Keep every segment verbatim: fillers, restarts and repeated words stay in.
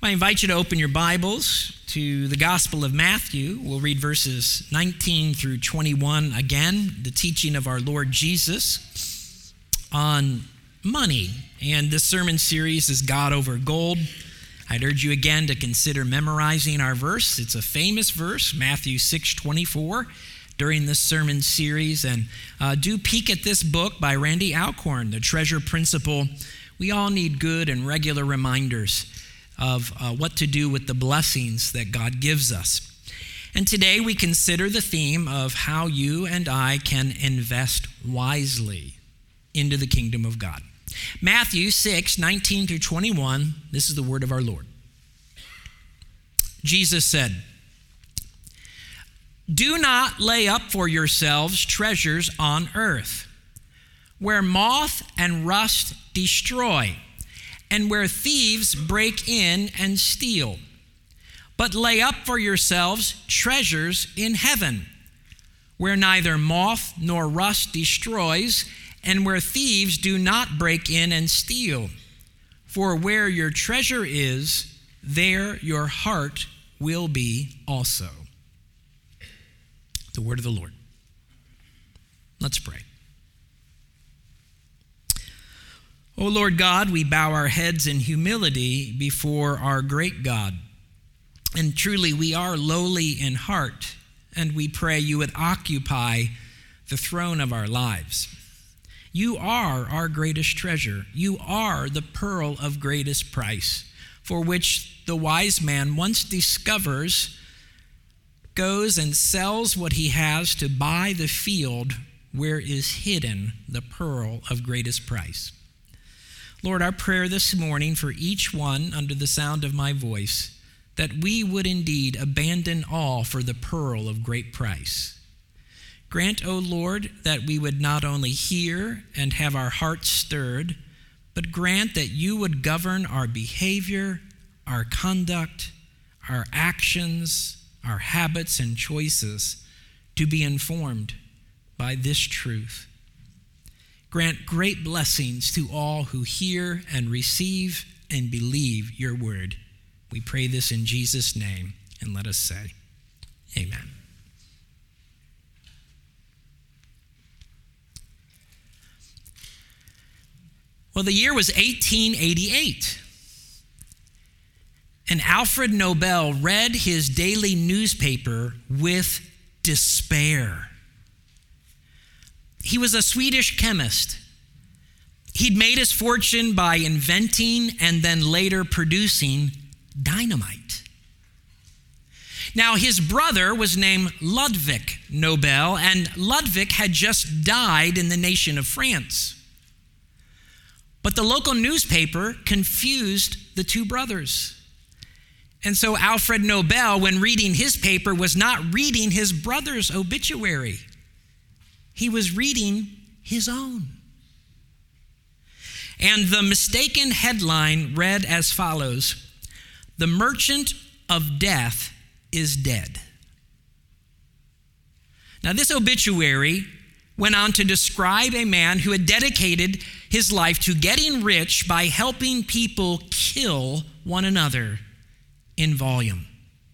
I invite you to open your Bibles to the Gospel of Matthew. We'll read verses nineteen through twenty-one again, the teaching of our Lord Jesus on money. And this sermon series is God over Gold. I'd urge you again to consider memorizing our verse. It's a famous verse, Matthew six twenty-four, during this sermon series. And uh, do peek at this book by Randy Alcorn, The Treasure Principle. We all need good and regular reminders of uh, what to do with the blessings that God gives us. And today we consider the theme of how you and I can invest wisely into the kingdom of God. Matthew six, nineteen through twenty-one, this is the word of our Lord. Jesus said, "Do not lay up for yourselves treasures on earth, where moth and rust destroy, and where thieves break in and steal. But lay up for yourselves treasures in heaven, where neither moth nor rust destroys, and where thieves do not break in and steal. For where your treasure is, there your heart will be also." The word of the Lord. Let's pray. O Lord God, we bow our heads in humility before our great God. And truly, we are lowly in heart, and we pray you would occupy the throne of our lives. You are our greatest treasure. You are the pearl of greatest price, for which the wise man once discovers, goes and sells what he has to buy the field where is hidden the pearl of greatest price. Lord, our prayer this morning for each one under the sound of my voice, that we would indeed abandon all for the pearl of great price. Grant, O Lord, that we would not only hear and have our hearts stirred, but grant that you would govern our behavior, our conduct, our actions, our habits and choices to be informed by this truth. Grant great blessings to all who hear and receive and believe your word. We pray this in Jesus' name, and let us say, amen. Well, the year was eighteen eighty-eight, and Alfred Nobel read his daily newspaper with despair. He was a Swedish chemist. He'd made his fortune by inventing and then later producing dynamite. Now, his brother was named Ludwig Nobel, and Ludwig had just died in the nation of France. But the local newspaper confused the two brothers. And so Alfred Nobel, when reading his paper, was not reading his brother's obituary. He was reading his own. And the mistaken headline read as follows: "The merchant of death is dead." Now, this obituary went on to describe a man who had dedicated his life to getting rich by helping people kill one another in volume.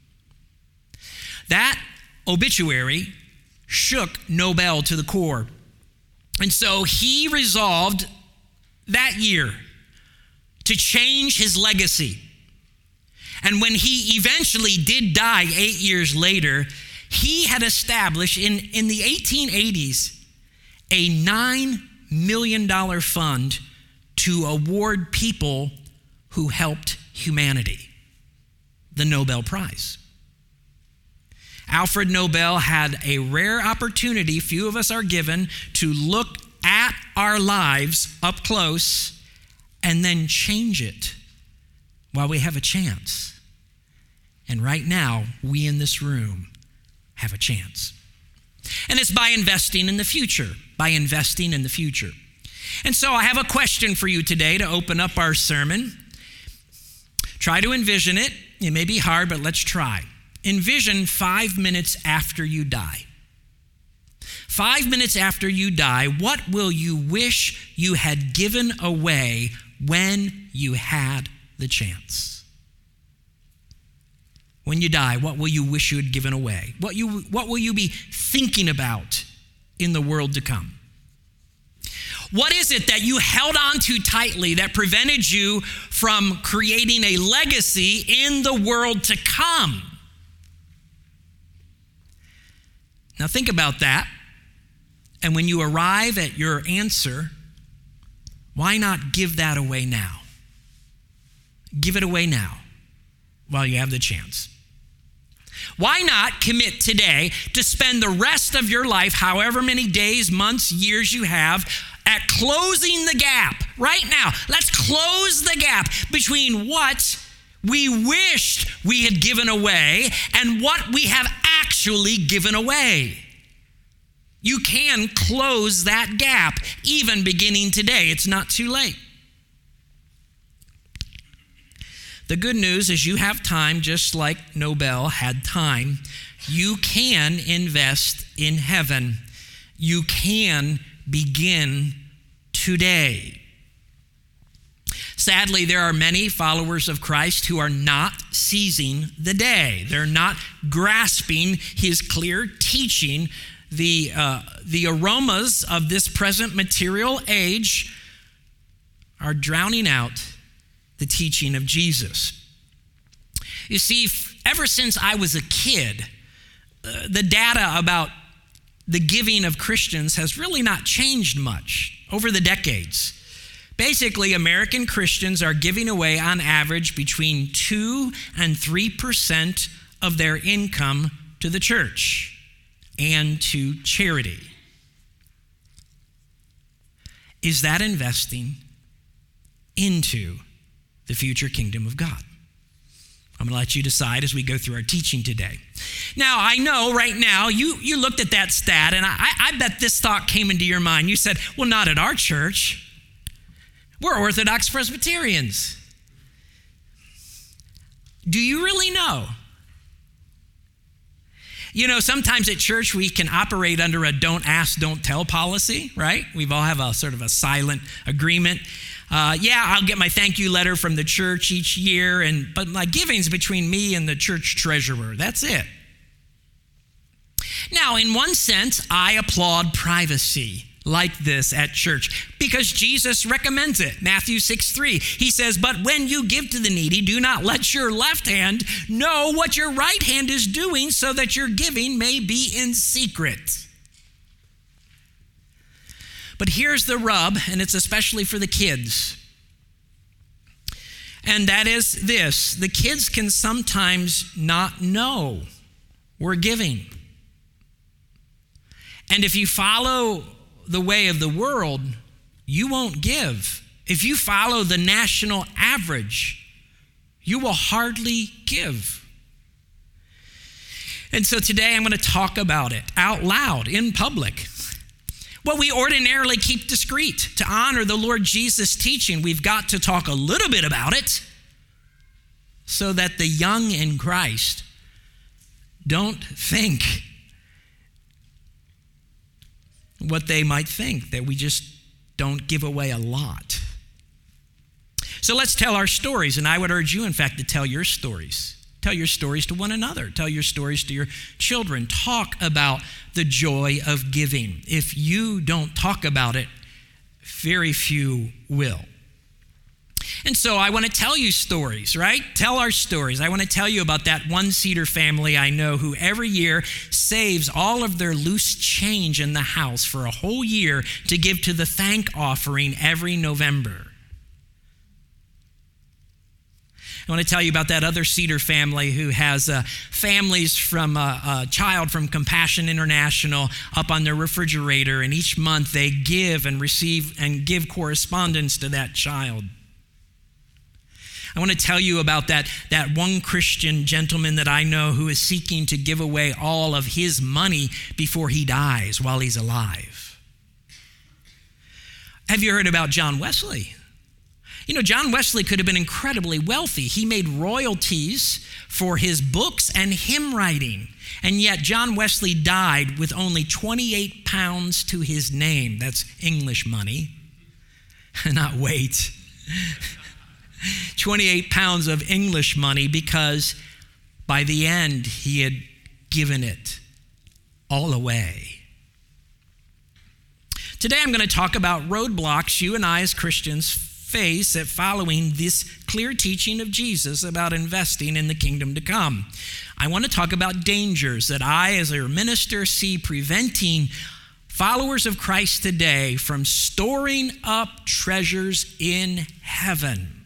That obituary shook Nobel to the core. And so he resolved that year to change his legacy. And when he eventually did die eight years later, he had established in, in the eighteen eighties a nine million dollars fund to award people who helped humanity the Nobel Prize. Alfred Nobel had a rare opportunity, few of us are given, to look at our lives up close and then change it while we have a chance. And right now, we in this room have a chance. And it's by investing in the future, by investing in the future. And so I have a question for you today to open up our sermon. Try to envision it. It may be hard, but let's try. Envision five minutes after you die. Five minutes after you die, what will you wish you had given away when you had the chance? when you die, what will you wish you had given away? What you what will you be thinking about in the world to come? What is it that you held on to tightly that prevented you from creating a legacy in the world to come? Now think about that. And when you arrive at your answer, why not give that away now? Give it away now while you have the chance. Why not commit today to spend the rest of your life, however many days, months, years you have, at closing the gap right now? Let's close the gap between what we wished we had given away and what we have actually given away. You can close that gap even beginning today. It's not too late. The good news is you have time, just like Nobel had time. You can invest in heaven. You can begin today. Sadly, there are many followers of Christ who are not seizing the day. They're not grasping his clear teaching. The, uh, the aromas of this present material age are drowning out the teaching of Jesus. You see, ever since I was a kid, uh, the data about the giving of Christians has really not changed much over the decades. Basically, American Christians are giving away on average between two and three percent of their income to the church and to charity. Is that investing into the future kingdom of God? I'm going to let you decide as we go through our teaching today. Now, I know right now you, you looked at that stat, and I, I bet this thought came into your mind. You said, well, not at our church. We're Orthodox Presbyterians. Do you really know? You know, sometimes at church we can operate under a don't ask, don't tell policy, right? We've all have a sort of a silent agreement. Uh, yeah, I'll get my thank you letter from the church each year, and but my giving's between me and the church treasurer. That's it. Now, in one sense, I applaud privacy like this at church because Jesus recommends it. Matthew six three, he says, but when you give to the needy, do not let your left hand know what your right hand is doing so that your giving may be in secret. But here's the rub, and it's especially for the kids. And that is this: the kids can sometimes not know we're giving. And if you follow the way of the world, you won't give. If you follow the national average, you will hardly give. And so today I'm going to talk about it out loud in public. What we ordinarily keep discreet to honor the Lord Jesus' teaching, we've got to talk a little bit about it so that the young in Christ don't think what they might think, that we just don't give away a lot. So let's tell our stories, and I would urge you, in fact, to tell your stories. Tell your stories to one another. Tell your stories to your children. Talk about the joy of giving. If you don't talk about it, very few will. And so I want to tell you stories, right? Tell our stories. I want to tell you about that one Cedar family I know who every year saves all of their loose change in the house for a whole year to give to the thank offering every November. I want to tell you about that other Cedar family who has uh, families from uh, a child from Compassion International up on their refrigerator, and each month they give and receive and give correspondence to that child. I want to tell you about that, that one Christian gentleman that I know who is seeking to give away all of his money before he dies while he's alive. Have you heard about John Wesley? You know, John Wesley could have been incredibly wealthy. He made royalties for his books and hymn writing. And yet John Wesley died with only twenty-eight pounds to his name. That's English money, not weight. twenty-eight pounds of English money, because by the end, he had given it all away. Today I'm going to talk about roadblocks you and I as Christians face at following this clear teaching of Jesus about investing in the kingdom to come. I want to talk about dangers that I, as a minister, see preventing followers of Christ today from storing up treasures in heaven.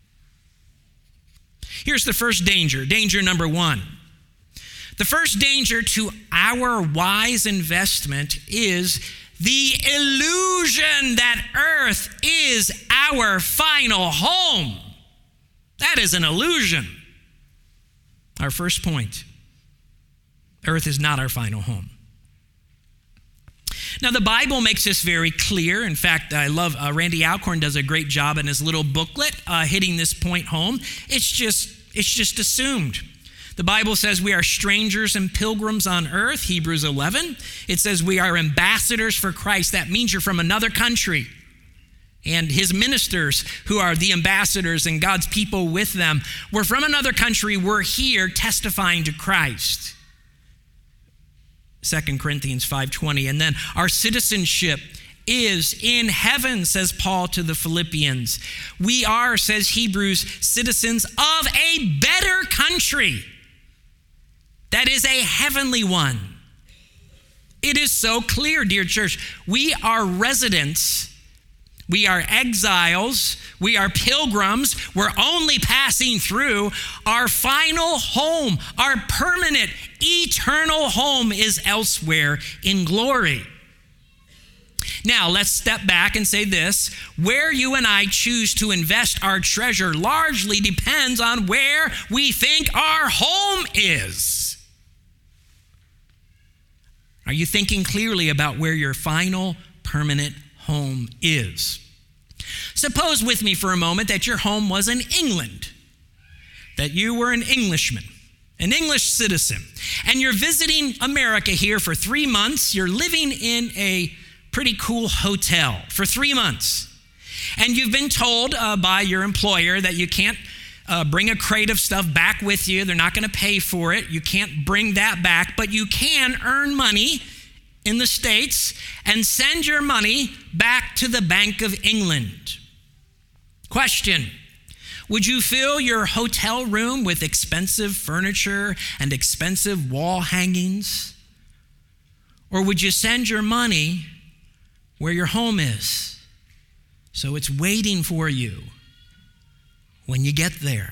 Here's the first danger, danger number one. The first danger to our wise investment is the illusion that earth is our final home. That is an illusion. Our first point, earth is not our final home. Now, the Bible makes this very clear. In fact, I love, uh, Randy Alcorn does a great job in his little booklet uh, hitting this point home. It's just, it's just assumed. The Bible says we are strangers and pilgrims on earth, Hebrews eleven. It says we are ambassadors for Christ. That means you're from another country. And his ministers, who are the ambassadors and God's people with them, we're from another country. We're here testifying to Christ. Second Corinthians five twenty. And then our citizenship is in heaven, says Paul to the Philippians. We are, says Hebrews, citizens of a better country. That is a heavenly one. It is so clear, dear church. We are residents. We are exiles. We are pilgrims. We're only passing through. Our final home, our permanent, eternal home is elsewhere in glory. Now, let's step back and say this. Where you and I choose to invest our treasure largely depends on where we think our home is. Are you thinking clearly about where your final permanent home is? Suppose with me for a moment that your home was in England, that you were an Englishman, an English citizen, and you're visiting America here for three months. You're living in a pretty cool hotel for three months. And you've been told uh, by your employer that you can't uh, bring a crate of stuff back with you. They're not going to pay for it. You can't bring that back, but you can earn money in the States and send your money back to the Bank of England. Question: would you fill your hotel room with expensive furniture and expensive wall hangings? Or would you send your money where your home is, so it's waiting for you when you get there?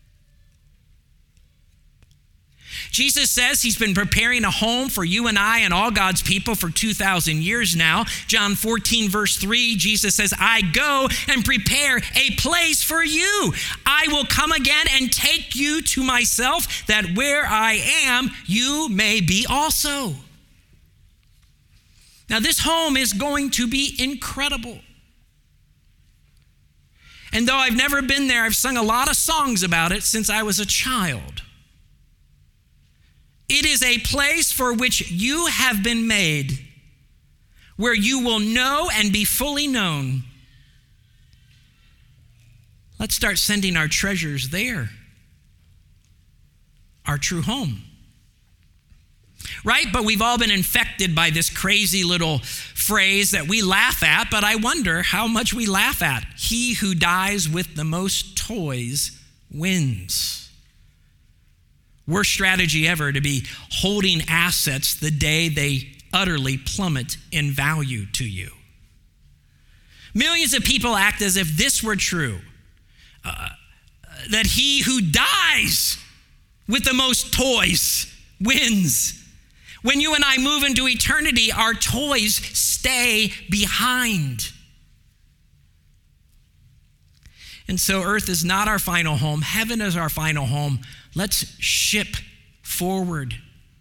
Jesus says he's been preparing a home for you and I and all God's people for two thousand years now. John fourteen, verse three, Jesus says, I go and prepare a place for you. I will come again and take you to myself, that where I am, you may be also. Now, this home is going to be incredible. And though I've never been there, I've sung a lot of songs about it since I was a child. It is a place for which you have been made, where you will know and be fully known. Let's start sending our treasures there, our true home. Right? But we've all been infected by this crazy little phrase that we laugh at, but I wonder how much we laugh at. He who dies with the most toys wins. Worst strategy ever to be holding assets the day they utterly plummet in value to you. Millions of people act as if this were true, uh, that he who dies with the most toys wins. When you and I move into eternity, our toys stay behind. And so earth is not our final home. Heaven is our final home. Let's ship forward.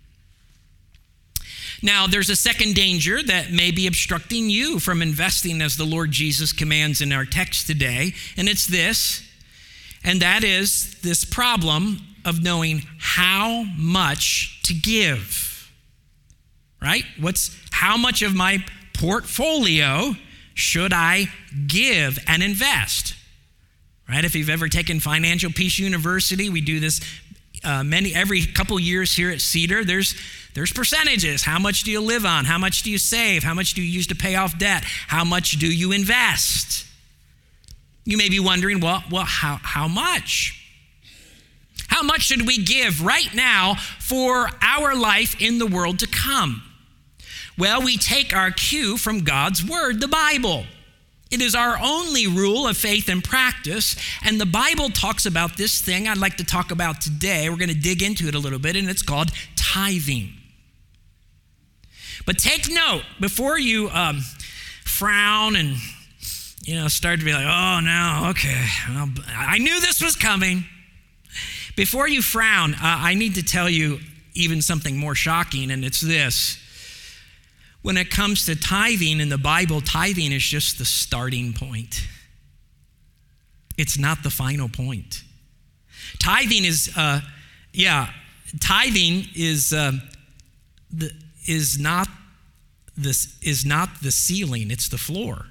Now, there's a second danger that may be obstructing you from investing as the Lord Jesus commands in our text today, and it's this, and that is this problem of knowing how much to give. Right? What's how much of my portfolio should I give and invest? Right? If you've ever taken Financial Peace University, we do this uh, many every couple years here at Cedar, there's there's percentages. How much do you live on? How much do you save? How much do you use to pay off debt? How much do you invest? You may be wondering, well, well, how how much? How much should we give right now for our life in the world to come? Well, we take our cue from God's word, the Bible. It is our only rule of faith and practice, and the Bible talks about this thing I'd like to talk about today. We're going to dig into it a little bit, and it's called tithing. But take note, before you um, frown and you know start to be like, oh, no, okay, well, I knew this was coming. Before you frown, uh, I need to tell you even something more shocking, and it's this. When it comes to tithing in the Bible, tithing is just the starting point. It's not the final point. Tithing is, uh, yeah, tithing is uh, the is not this is not the ceiling. It's the floor.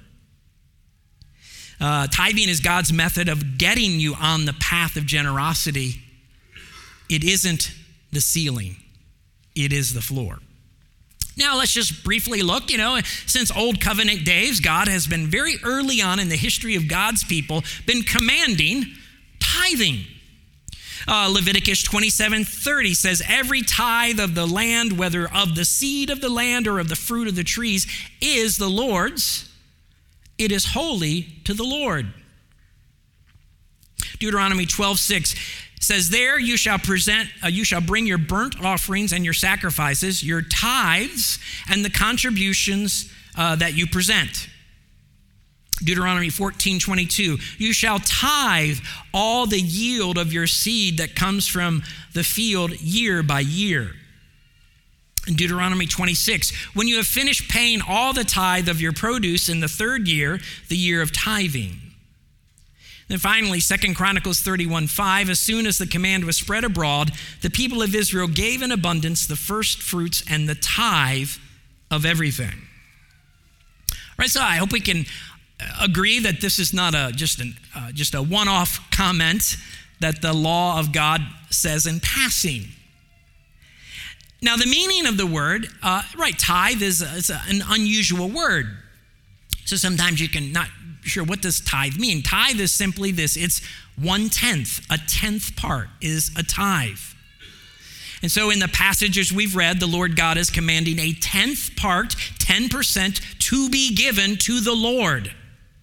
Uh, tithing is God's method of getting you on the path of generosity. It isn't the ceiling. It is the floor. Now, let's just briefly look, you know, since Old Covenant days, God has been very early on in the history of God's people, been commanding tithing. Uh, Leviticus twenty-seven thirty says, every tithe of the land, whether of the seed of the land or of the fruit of the trees, is the Lord's. It is holy to the Lord. Deuteronomy twelve six says, there you shall present, uh, you shall bring your burnt offerings and your sacrifices, your tithes, and the contributions uh, that you present. Deuteronomy fourteen twenty-two, you shall tithe all the yield of your seed that comes from the field year by year. In Deuteronomy twenty-six, when you have finished paying all the tithe of your produce in the third year, the year of tithing. Then finally, Second Chronicles thirty-one five, as soon as the command was spread abroad, the people of Israel gave in abundance the first fruits and the tithe of everything. All right, so I hope we can agree that this is not a just an uh, just a one-off comment that the law of God says in passing. Now, the meaning of the word, uh, right, tithe is, a, is a, an unusual word. So sometimes you can not sure what does tithe mean. Tithe is simply this. It's one-tenth. A tenth part is a tithe. And so in the passages we've read, the Lord God is commanding a tenth part, ten percent, to be given to the Lord.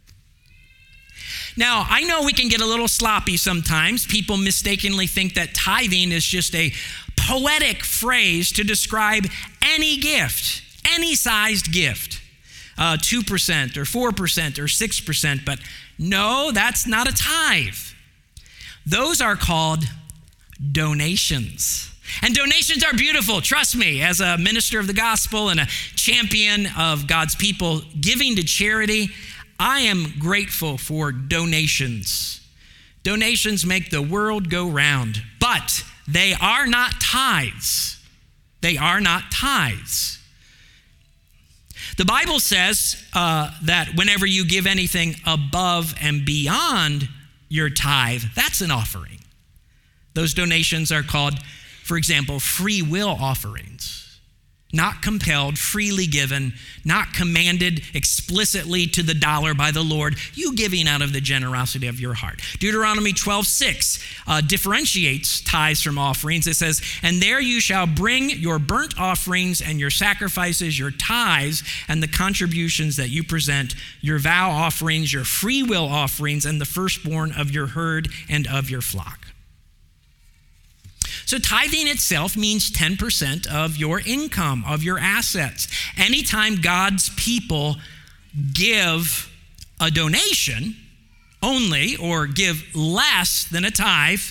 Now, I know we can get a little sloppy sometimes. People mistakenly think that tithing is just a poetic phrase to describe any gift, any sized gift, uh, two percent or four percent or six percent. But no, that's not a tithe. Those are called donations. And donations are beautiful. Trust me, as a minister of the gospel and a champion of God's people giving to charity, I am grateful for donations. Donations make the world go round, but they are not tithes. They are not tithes. The Bible says uh, that whenever you give anything above and beyond your tithe, that's an offering. Those donations are called, for example, free will offerings. Not compelled, freely given, not commanded explicitly to the dollar by the Lord, you giving out of the generosity of your heart. Deuteronomy twelve six uh, differentiates tithes from offerings. It says, and there you shall bring your burnt offerings and your sacrifices, your tithes, and the contributions that you present, your vow offerings, your free will offerings, and the firstborn of your herd and of your flock. So tithing itself means ten percent of your income, of your assets. Anytime God's people give a donation only or give less than a tithe,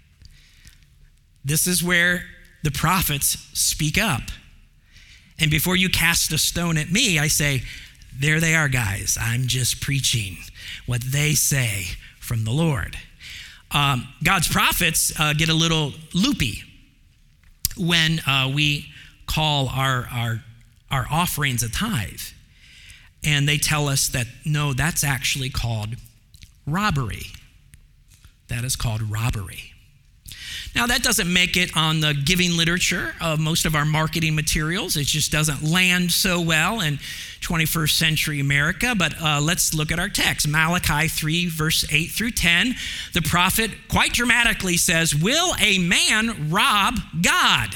this is where the prophets speak up. And before you cast a stone at me, I say, there they are, guys. I'm just preaching what they say from the Lord. Um, God's prophets uh, get a little loopy when uh, we call our, our, our offerings a tithe. And they tell us that, no, that's actually called robbery. That is called robbery. Now, that doesn't make it on the giving literature of most of our marketing materials. It just doesn't land so well in twenty-first century America. But uh, let's look at our text. Malachi three, verse eight through ten. The prophet quite dramatically says, "Will a man rob God?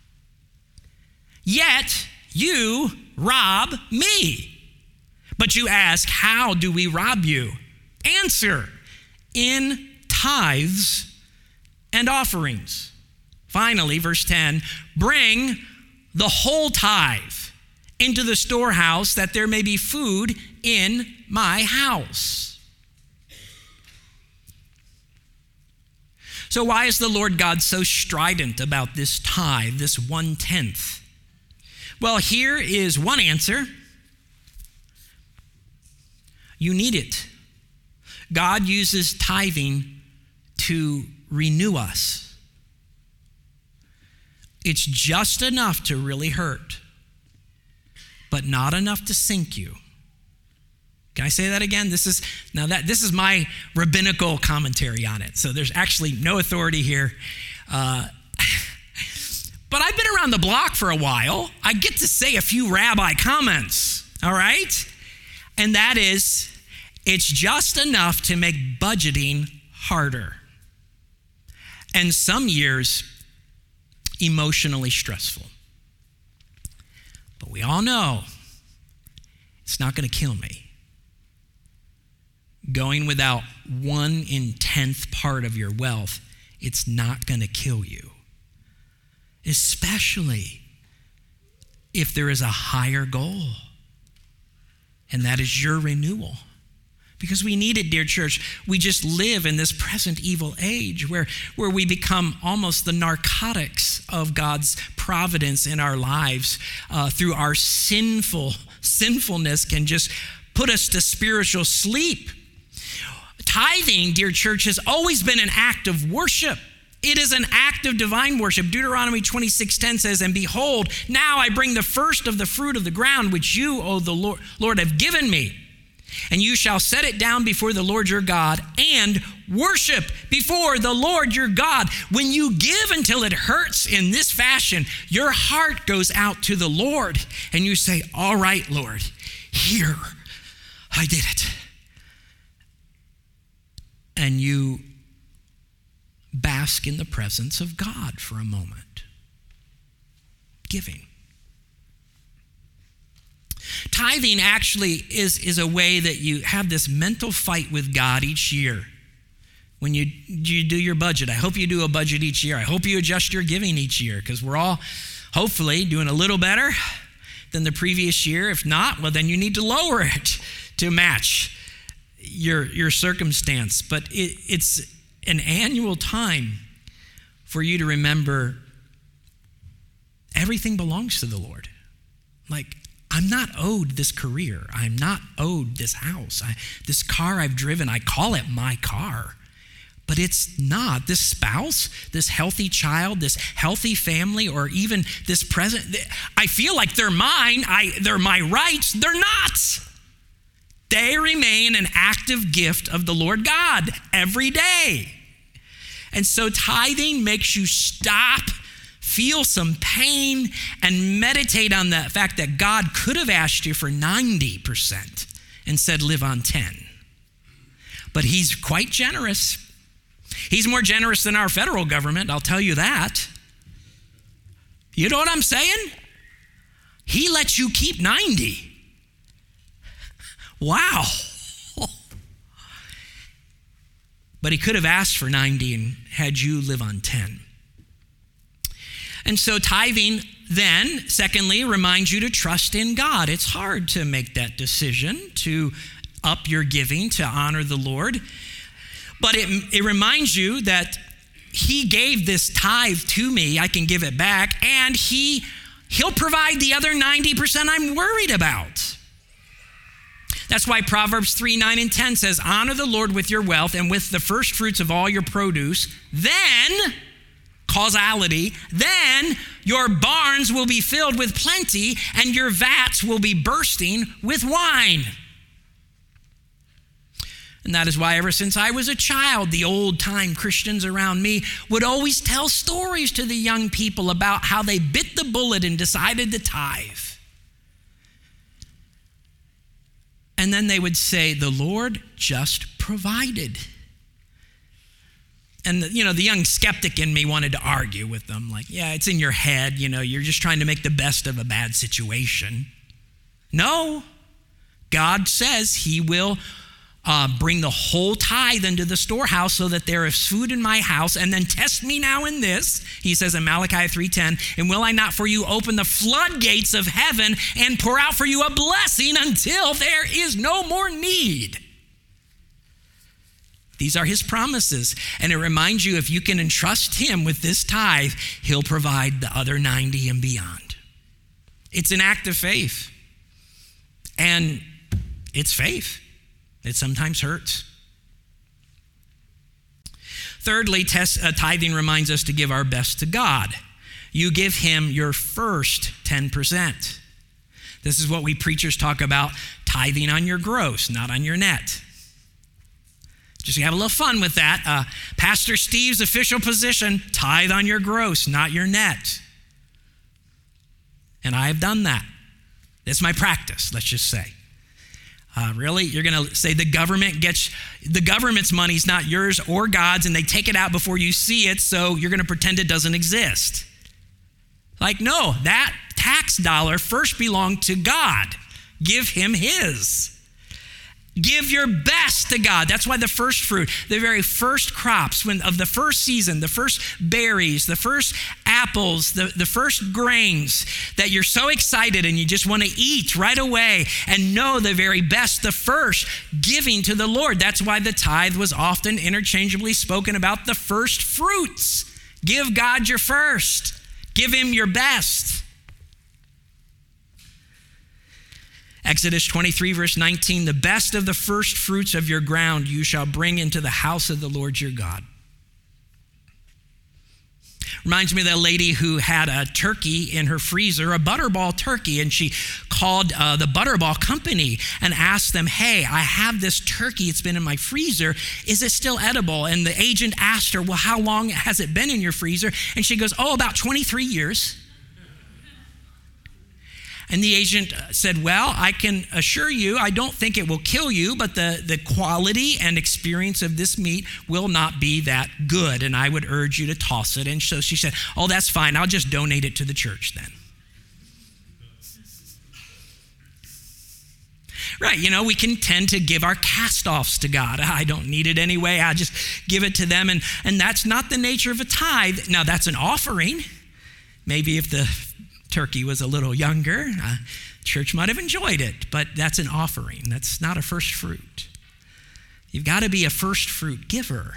Yet you rob me. But you ask, how do we rob you? Answer, in tithes and offerings." Finally, verse ten, "Bring the whole tithe into the storehouse, that there may be food in my house." So why is the Lord God so strident about this tithe, this one-tenth? Well, here is one answer. You need it. God uses tithing to renew us. It's just enough to really hurt, but not enough to sink you. Can I say that again? This is now that this is my rabbinical commentary on it. So there's actually no authority here. Uh, but I've been around the block for a while. I get to say a few rabbi comments, all right? And that is, it's just enough to make budgeting harder. And some years, emotionally stressful. But we all know it's not going to kill me. Going without one in tenth part of your wealth, it's not going to kill you. Especially if there is a higher goal, and that is your renewal. Because we need it, dear church. We just live in this present evil age where, where we become almost the narcotics of God's providence in our lives uh, through our sinful, sinfulness can just put us to spiritual sleep. Tithing, dear church, has always been an act of worship. It is an act of divine worship. Deuteronomy twenty-six ten says, "And behold, now I bring the first of the fruit of the ground, which you, O the Lord, Lord, have given me. And you shall set it down before the Lord your God and worship before the Lord your God." When you give until it hurts in this fashion, your heart goes out to the Lord and you say, "All right, Lord, here, I did it." And you bask in the presence of God for a moment. Giving. Tithing actually is, is a way that you have this mental fight with God each year. When you, you do your budget, I hope you do a budget each year. I hope you adjust your giving each year, because we're all hopefully doing a little better than the previous year. If not, well, then you need to lower it to match your, your circumstance. But it, it's an annual time for you to remember everything belongs to the Lord. Like, I'm not owed this career. I'm not owed this house. I, this car I've driven, I call it my car. But it's not. This spouse, this healthy child, this healthy family, or even this present, I feel like they're mine. I, they're my rights. They're not. They remain an active gift of the Lord God every day. And so tithing makes you stop, feel some pain, and meditate on the fact that God could have asked you for ninety percent and said, live on ten. But he's quite generous. He's more generous than our federal government, I'll tell you that. You know what I'm saying? He lets you keep ninety. Wow. But he could have asked for ninety and had you live on ten. And so tithing then, secondly, reminds you to trust in God. It's hard to make that decision to up your giving to honor the Lord. But it, it reminds you that he gave this tithe to me. I can give it back. And he, he'll provide the other ninety percent I'm worried about. That's why Proverbs three, nine, and ten says, honor the Lord with your wealth and with the first fruits of all your produce. Then, causality, then your barns will be filled with plenty and your vats will be bursting with wine. And that is why ever since I was a child, the old-time Christians around me would always tell stories to the young people about how they bit the bullet and decided to tithe. And then they would say, the Lord just provided. And, the, you know, the young skeptic in me wanted to argue with them. Like, yeah, it's in your head. You know, you're just trying to make the best of a bad situation. No. God says he will uh, bring the whole tithe into the storehouse so that there is food in my house. And then test me now in this, he says in Malachi three ten, and will I not for you open the floodgates of heaven and pour out for you a blessing until there is no more need. These are his promises. And it reminds you, if you can entrust him with this tithe, he'll provide the other ninety and beyond. It's an act of faith. And it's faith. It sometimes hurts. Thirdly, test, uh, tithing reminds us to give our best to God. You give him your first ten percent. This is what we preachers talk about, tithing on your gross, not on your net. Just have a little fun with that. Uh, Pastor Steve's official position, tithe on your gross, not your net. And I have done that. That's my practice, let's just say. Uh, really? You're going to say the government gets, the government's money's not yours or God's, and they take it out before you see it, so you're going to pretend it doesn't exist. Like, no, that tax dollar first belonged to God. Give him his. Give your best to God. That's why the first fruit, the very first crops when of the first season, the first berries, the first apples, the, the first grains that you're so excited and you just want to eat right away and know the very best, the first giving to the Lord. That's why the tithe was often interchangeably spoken about the first fruits. Give God your first. Give him your best. Exodus twenty-three, verse nineteen, the best of the first fruits of your ground you shall bring into the house of the Lord your God. Reminds me of that lady who had a turkey in her freezer, a Butterball turkey, and she called uh, the Butterball company and asked them, hey, I have this turkey, it's been in my freezer, is it still edible? And the agent asked her, well, how long has it been in your freezer? And she goes, oh, about twenty-three years. And the agent said, well, I can assure you, I don't think it will kill you, but the, the quality and experience of this meat will not be that good, and I would urge you to toss it. And so she said, oh, that's fine. I'll just donate it to the church then. Right, you know, we can tend to give our cast-offs to God. I don't need it anyway. I just give it to them, and, and that's not the nature of a tithe. Now, that's an offering. Maybe if the turkey was a little younger, uh, church might have enjoyed it, but that's an offering. That's not a first fruit. You've got to be a first fruit giver.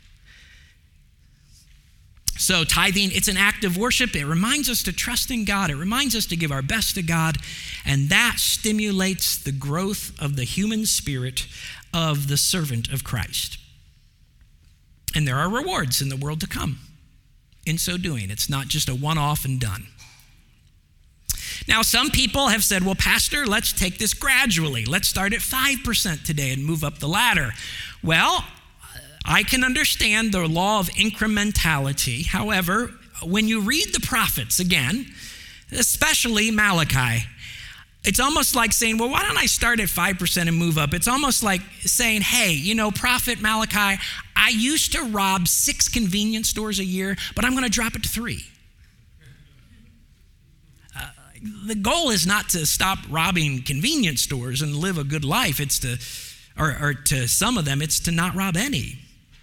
So tithing, it's an act of worship. It reminds us to trust in God. It reminds us to give our best to God, and that stimulates the growth of the human spirit of the servant of Christ. And there are rewards in the world to come in so doing. It's not just a one-off and done. Now, some people have said, well, Pastor, let's take this gradually. Let's start at five percent today and move up the ladder. Well, I can understand the law of incrementality. However, when you read the prophets again, especially Malachi, it's almost like saying, well, why don't I start at five percent and move up? It's almost like saying, hey, you know, Prophet Malachi, I used to rob six convenience stores a year, but I'm going to drop it to three. The goal is not to stop robbing convenience stores and live a good life. It's to, or, or to some of them, it's to not rob any.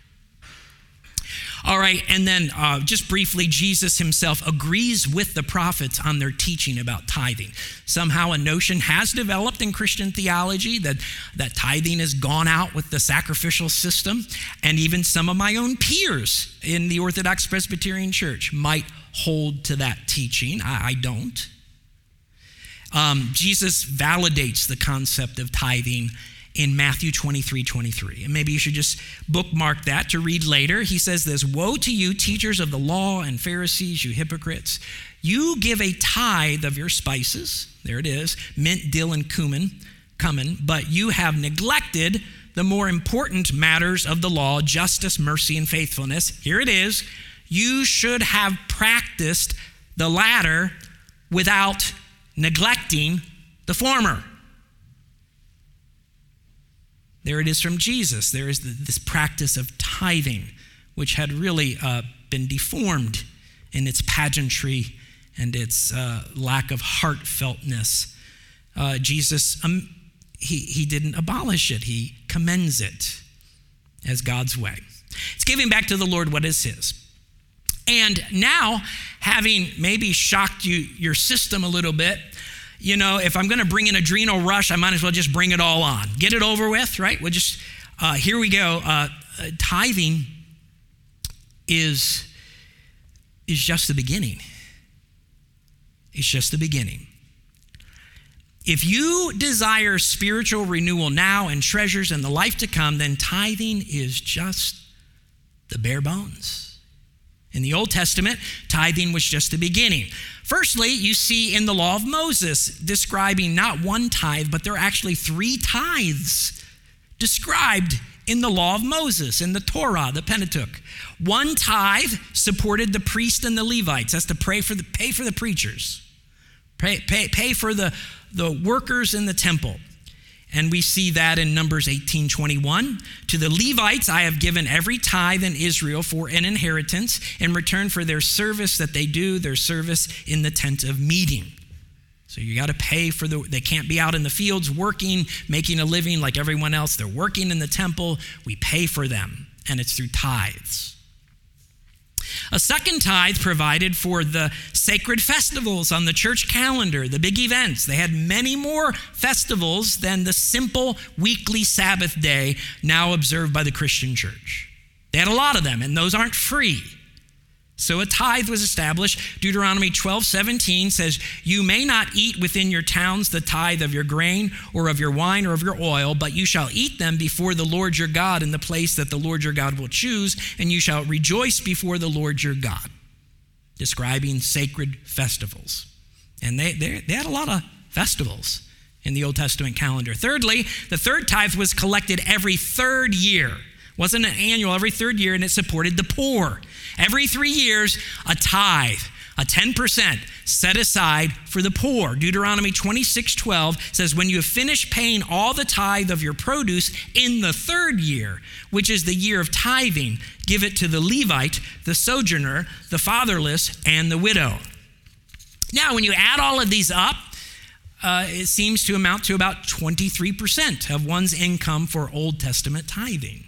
All right, and then uh, just briefly, Jesus himself agrees with the prophets on their teaching about tithing. Somehow a notion has developed in Christian theology that, that tithing has gone out with the sacrificial system, and even some of my own peers in the Orthodox Presbyterian Church might hold to that teaching. I, I don't. Um, Jesus validates the concept of tithing in Matthew twenty-three twenty-three. And maybe you should just bookmark that to read later. He says this, woe to you, teachers of the law and Pharisees, you hypocrites. You give a tithe of your spices, there it is, mint, dill, and cumin, cumin, but you have neglected the more important matters of the law, justice, mercy, and faithfulness, here it is, you should have practiced the latter without neglecting the former. There it is from Jesus. There is this practice of tithing, which had really uh, been deformed in its pageantry and its uh, lack of heartfeltness. Uh, Jesus, um, he, he didn't abolish it. He commends it as God's way. It's giving back to the Lord what is his. And now, having maybe shocked you, your system a little bit, you know, if I'm going to bring an adrenal rush, I might as well just bring it all on. Get it over with, right? We'll just, uh, here we go. Uh, uh, tithing is, is just the beginning. It's just the beginning. If you desire spiritual renewal now and treasures in the life to come, then tithing is just the bare bones. In the Old Testament, tithing was just the beginning. Firstly, you see in the law of Moses describing not one tithe, but there are actually three tithes described in the law of Moses, in the Torah, the Pentateuch. One tithe supported the priest and the Levites. That's to pray for the, pay for the preachers, pay, pay, pay for the, the workers in the temple. And we see that in Numbers eighteen twenty-one. To the Levites, I have given every tithe in Israel for an inheritance in return for their service that they do, their service in the tent of meeting. So you got to pay for the, they can't be out in the fields working, making a living like everyone else. They're working in the temple. We pay for them, and it's through tithes. A second tithe provided for the sacred festivals on the church calendar, the big events. They had many more festivals than the simple weekly Sabbath day now observed by the Christian church. They had a lot of them, and those aren't free. So a tithe was established. Deuteronomy twelve seventeen says, you may not eat within your towns the tithe of your grain or of your wine or of your oil, but you shall eat them before the Lord your God in the place that the Lord your God will choose, and you shall rejoice before the Lord your God. Describing sacred festivals. And they, they, they had a lot of festivals in the Old Testament calendar. Thirdly, the third tithe was collected every third year. It wasn't an annual, every third year, and it supported the poor. Every three years, a tithe, a ten percent set aside for the poor. Deuteronomy twenty-six twelve says, when you have finished paying all the tithe of your produce in the third year, which is the year of tithing, give it to the Levite, the sojourner, the fatherless, and the widow. Now, when you add all of these up, uh, it seems to amount to about twenty-three percent of one's income for Old Testament tithing.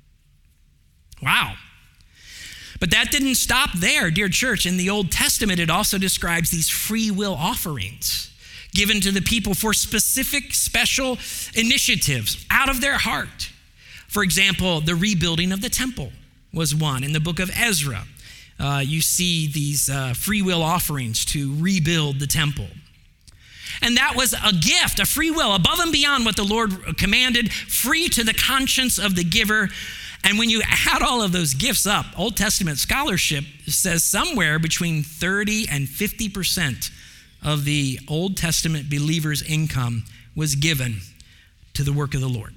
Wow. But that didn't stop there, dear church. In the Old Testament, it also describes these free will offerings given to the people for specific, special initiatives out of their heart. For example, the rebuilding of the temple was one. In the book of Ezra, uh, you see these uh, free will offerings to rebuild the temple. And that was a gift, a free will, above and beyond what the Lord commanded, free to the conscience of the giver. And when you add all of those gifts up, Old Testament scholarship says somewhere between thirty and fifty percent of the Old Testament believers' income was given to the work of the Lord.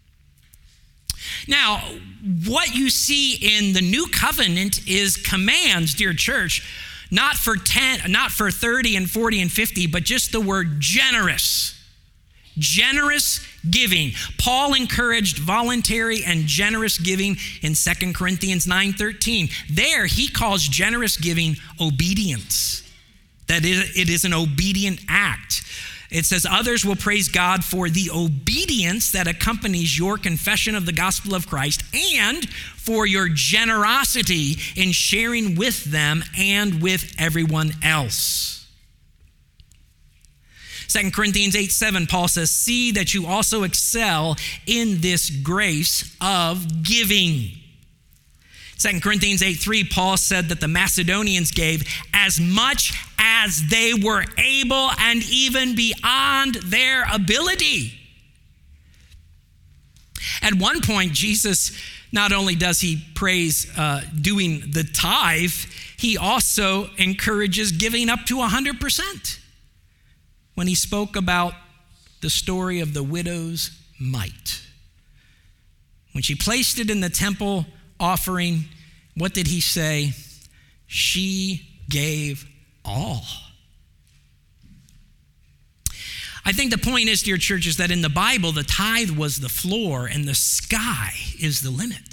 Now, what you see in the new covenant is commands, dear church, not for ten, not for thirty and forty and fifty, but just the word generous. Generous giving. Paul encouraged voluntary and generous giving in Second Corinthians nine thirteen. There, he calls generous giving obedience. That it is an obedient act. It says, others will praise God for the obedience that accompanies your confession of the gospel of Christ and for your generosity in sharing with them and with everyone else. Second Corinthians eight seven, Paul says, see that you also excel in this grace of giving. Second Corinthians eight three, Paul said that the Macedonians gave as much as they were able and even beyond their ability. At one point, Jesus, not only does he praise uh, doing the tithe, he also encourages giving up to one hundred percent. When he spoke about the story of the widow's mite. When she placed it in the temple offering, what did he say? She gave all. I think the point is, dear church, is that in the Bible, the tithe was the floor and the sky is the limit.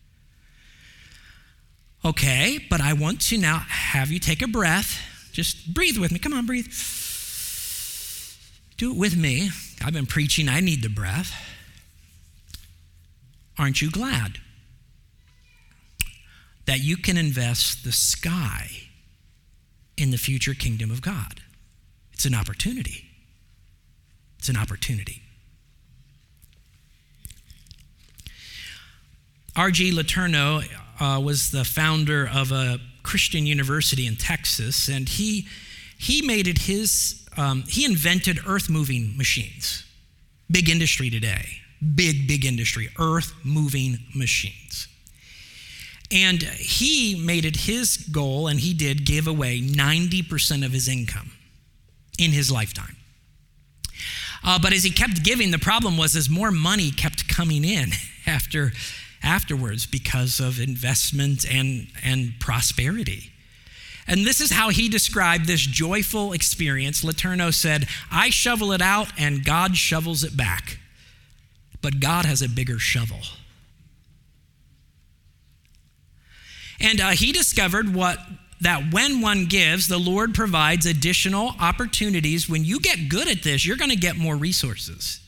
Okay, but I want to now have you take a breath. Just breathe with me. Come on, breathe. Do it with me. I've been preaching. I need the breath. Aren't you glad that you can invest the sky in the future kingdom of God? It's an opportunity. It's an opportunity. R G Letourneau uh, was the founder of a Christian university in Texas, and he he made it his, um, he invented earth-moving machines. Big industry today. Big, big industry. Earth-moving machines. And he made it his goal, and he did give away ninety percent of his income in his lifetime. Uh, but as he kept giving, the problem was as more money kept coming in after afterwards because of investment and, and prosperity. And this is how he described this joyful experience. Letourneau said, I shovel it out and God shovels it back. But God has a bigger shovel. And uh, he discovered what that when one gives, the Lord provides additional opportunities. When you get good at this, you're going to get more resources.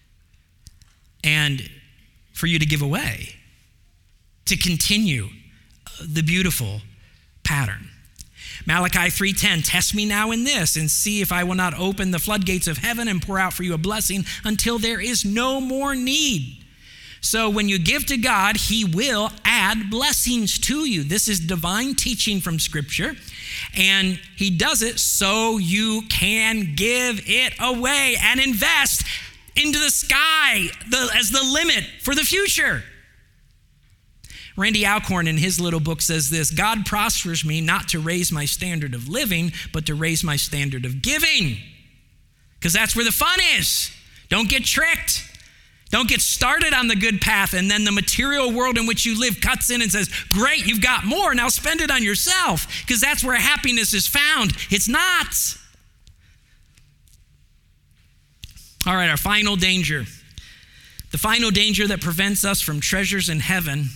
And for you to give away, to continue the beautiful pattern. Malachi three ten, test me now in this and see if I will not open the floodgates of heaven and pour out for you a blessing until there is no more need. So when you give to God, he will add blessings to you. This is divine teaching from Scripture, and he does it so you can give it away and invest into the sky the, as the limit for the future. Randy Alcorn in his little book says this, God prospers me not to raise my standard of living, but to raise my standard of giving. Because that's where the fun is. Don't get tricked. Don't get started on the good path and then the material world in which you live cuts in and says, great, you've got more, now spend it on yourself, because that's where happiness is found. It's not. All right, our final danger. The final danger that prevents us from treasures in heaven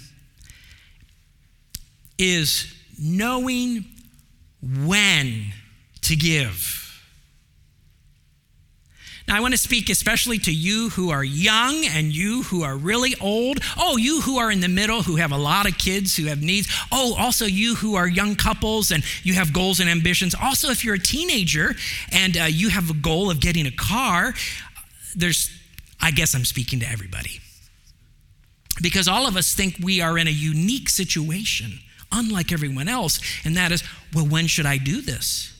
is knowing when to give. Now, I want to speak especially to you who are young and you who are really old. Oh, you who are in the middle, who have a lot of kids, who have needs. Oh, also you who are young couples and you have goals and ambitions. Also, if you're a teenager and uh, you have a goal of getting a car, there's, I guess I'm speaking to everybody. Because all of us think we are in a unique situation, unlike everyone else, and that is, well, when should I do this?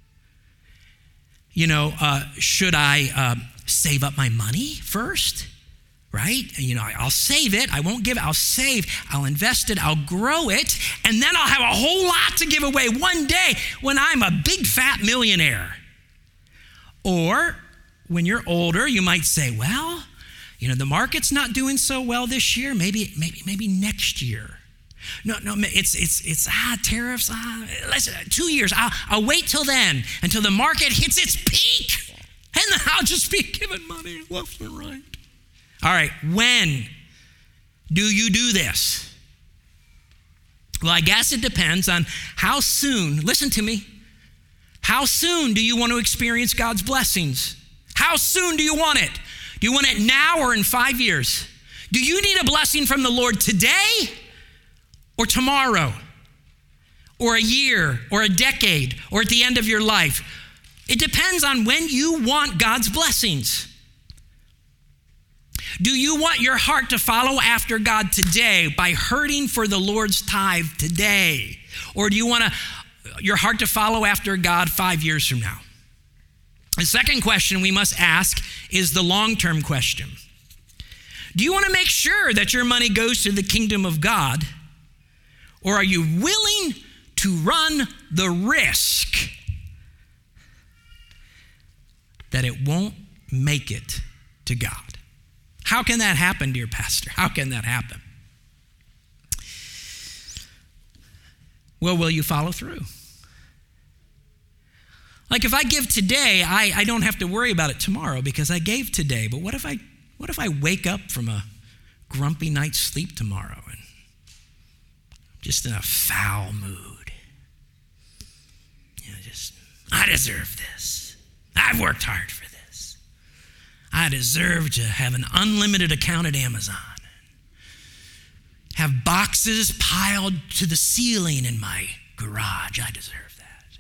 You know, uh, should I uh, save up my money first, right? You know, I'll save it. I won't give it. I'll save. I'll invest it. I'll grow it. And then I'll have a whole lot to give away one day when I'm a big fat millionaire. Or when you're older, you might say, well, you know, the market's not doing so well this year. Maybe, maybe, maybe next year. No, no, it's it's it's ah tariffs. Ah, listen, two years. I'll, I'll wait till then, until the market hits its peak, and then I'll just be giving money left and right. All right, when do you do this? Well, I guess it depends on how soon. Listen to me. How soon do you want to experience God's blessings? How soon do you want it? Do you want it now or in five years? Do you need a blessing from the Lord today? Or tomorrow, or a year, or a decade, or at the end of your life? It depends on when you want God's blessings. Do you want your heart to follow after God today by hurting for the Lord's tithe today? Or do you want to, your heart to follow after God five years from now? The second question we must ask is the long-term question. Do you want to make sure that your money goes to the kingdom of God? Or are you willing to run the risk that it won't make it to God? How can that happen, dear pastor? How can that happen? Well, will you follow through? Like if I give today, I, I don't have to worry about it tomorrow because I gave today. But what if I what if I wake up from a grumpy night's sleep tomorrow and just in a foul mood? You know, just, I deserve this. I've worked hard for this. I deserve to have an unlimited account at Amazon. Have boxes piled to the ceiling in my garage. I deserve that.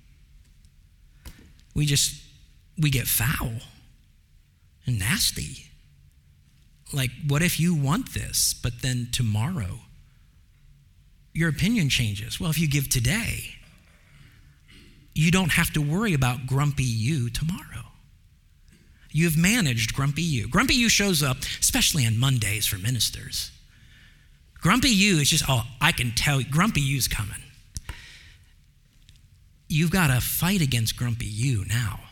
We just, we get foul and nasty. Like, what if you want this, but then tomorrow your opinion changes? Well, if you give today, you don't have to worry about grumpy you tomorrow. You've managed grumpy you. Grumpy you shows up, especially on Mondays for ministers. Grumpy you is just, oh, I can tell you, grumpy you's coming. You've got to fight against grumpy you now.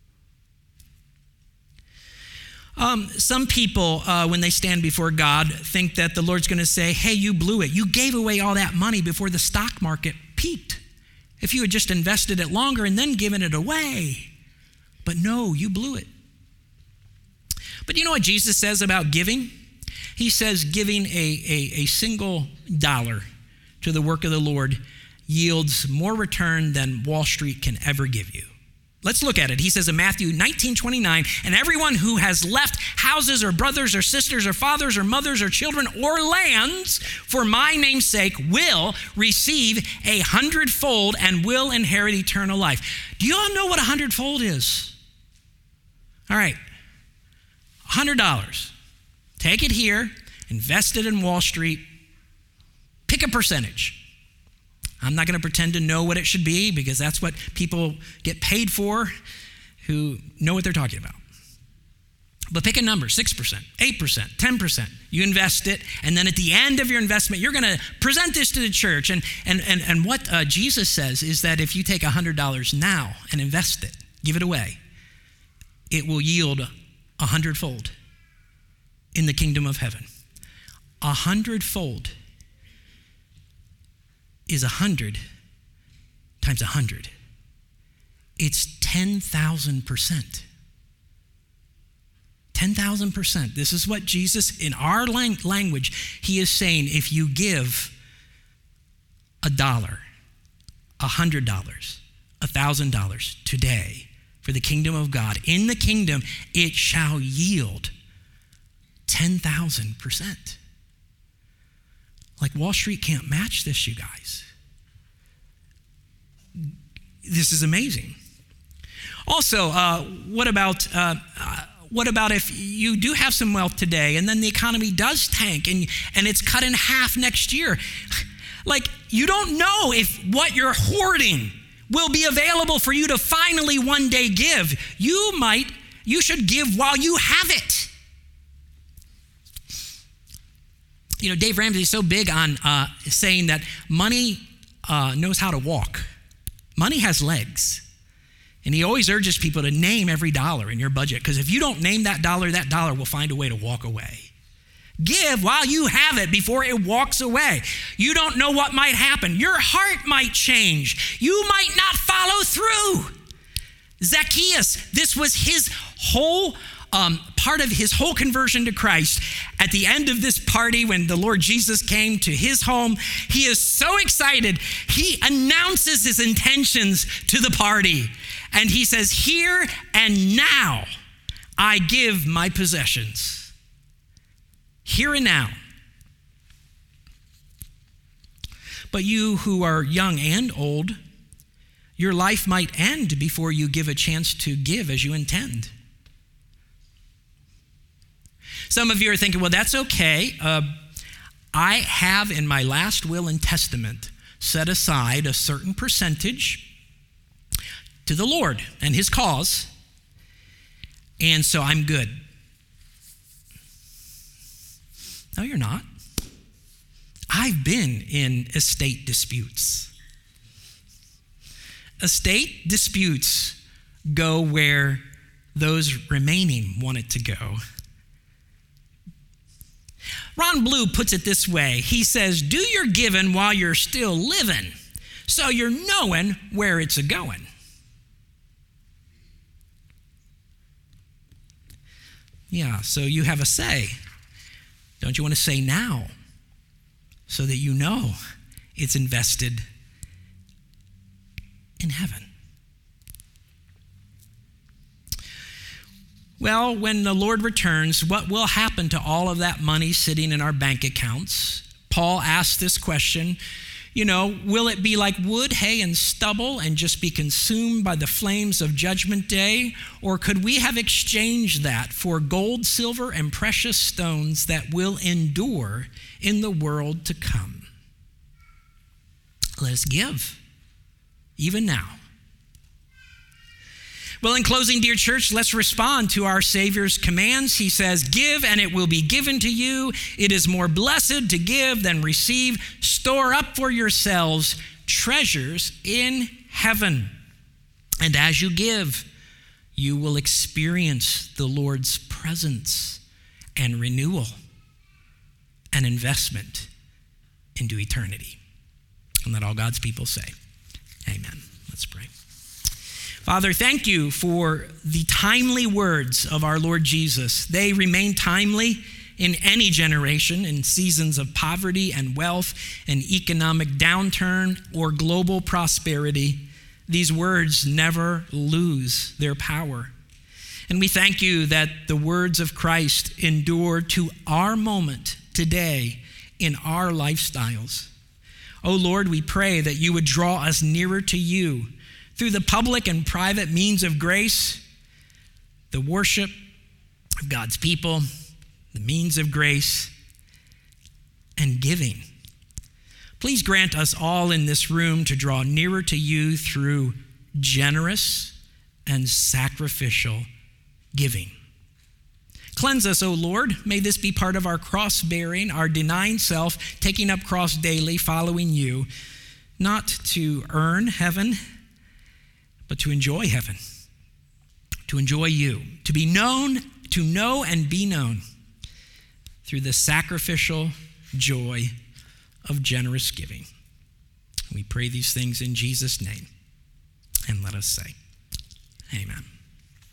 Um, some people, uh, when they stand before God, think that the Lord's going to say, hey, you blew it. You gave away all that money before the stock market peaked. If you had just invested it longer and then given it away. But no, you blew it. But you know what Jesus says about giving? He says giving a, a, a single dollar to the work of the Lord yields more return than Wall Street can ever give you. Let's look at it. He says in Matthew nineteen twenty-nine, and everyone who has left houses or brothers or sisters or fathers or mothers or children or lands for my name's sake will receive a hundredfold and will inherit eternal life. Do you all know what a hundredfold is? All right, one hundred dollars. Take it here, invest it in Wall Street, pick a percentage. I'm not going to pretend to know what it should be because that's what people get paid for who know what they're talking about. But pick a number, six percent, eight percent, ten percent. You invest it, and then at the end of your investment, you're going to present this to the church. And, and, and, and what uh, Jesus says is that if you take one hundred dollars now and invest it, give it away, it will yield a hundredfold in the kingdom of heaven. A hundredfold is a hundred times a hundred. It's ten thousand percent. ten thousand percent. This is what Jesus, in our lang- language, he is saying, if you give a dollar, a hundred dollars, a thousand dollars today for the kingdom of God, in the kingdom, it shall yield ten thousand percent. Like Wall Street can't match this, you guys. This is amazing. Also, uh, what about uh, uh, what about if you do have some wealth today and then the economy does tank and, and it's cut in half next year? Like, you don't know if what you're hoarding will be available for you to finally one day give. You might, you should give while you have it. You know, Dave Ramsey is so big on uh, saying that money uh, knows how to walk. Money has legs. And he always urges people to name every dollar in your budget, because if you don't name that dollar, that dollar will find a way to walk away. Give while you have it before it walks away. You don't know what might happen. Your heart might change. You might not follow through. Zacchaeus, this was his whole Um, part of his whole conversion to Christ. At the end of this party, when the Lord Jesus came to his home, he is so excited. He announces his intentions to the party. And he says, here and now, I give my possessions. Here and now. But you who are young and old, your life might end before you give a chance to give as you intend. Some of you are thinking, well, that's okay. Uh, I have in my last will and testament set aside a certain percentage to the Lord and his cause, and so I'm good. No, you're not. I've been in estate disputes. Estate disputes go where those remaining want it to go. Ron Blue puts it this way. He says, do your giving while you're still living, so you're knowing where it's a-going. Yeah, so you have a say. Don't you want to say now so that you know it's invested in heaven? Well, when the Lord returns, what will happen to all of that money sitting in our bank accounts? Paul asked this question, you know, will it be like wood, hay, and stubble and just be consumed by the flames of judgment day? Or could we have exchanged that for gold, silver, and precious stones that will endure in the world to come? Let us give, even now. Well, in closing, dear church, let's respond to our Savior's commands. He says, give and it will be given to you. It is more blessed to give than receive. Store up for yourselves treasures in heaven. And as you give, you will experience the Lord's presence and renewal and investment into eternity. And let all God's people say, amen. Let's pray. Father, thank you for the timely words of our Lord Jesus. They remain timely in any generation, in seasons of poverty and wealth and economic downturn or global prosperity. These words never lose their power. And we thank you that the words of Christ endure to our moment today in our lifestyles. Oh Lord, we pray that you would draw us nearer to you through the public and private means of grace, the worship of God's people, the means of grace, and giving. Please grant us all in this room to draw nearer to you through generous and sacrificial giving. Cleanse us, O Lord. May this be part of our cross-bearing, our denying self, taking up cross daily, following you, not to earn heaven, but to enjoy heaven, to enjoy you, to be known, to know and be known through the sacrificial joy of generous giving. We pray these things in Jesus' name, and let us say, amen.